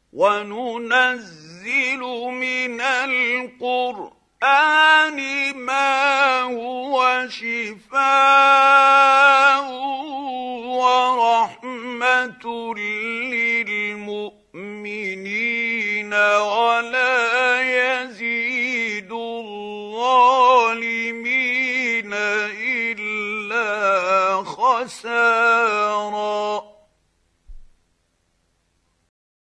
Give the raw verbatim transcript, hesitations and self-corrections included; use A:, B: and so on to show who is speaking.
A: وننزل من القرآن ما هو شفاء ورحمة للمؤمنين ولا يزيد الظالمين إلا خسارا.